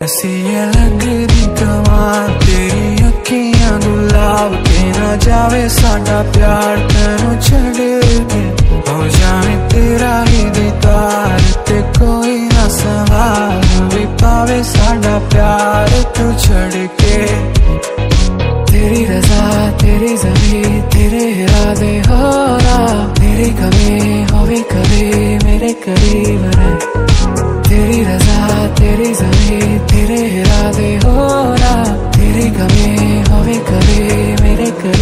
कैसी ये लगदी कमाल तेरी अखियां गुलाब के ना जावे साडा प्यार तेनू छड़ के हो जावे तेरा ही दीदार ते कोई ना सवाल भी पावे साडा प्यार तू छड़ के। तेरी रजा तेरी ज़मीं तेरे इरादे हो रहा तेरी कमी होवे कभी मेरे करीब रहे। तेरी रजा तेरी ज़मीं तेरे इरादे हो रहा तेरी कमी होवे कभी मेरे करीब।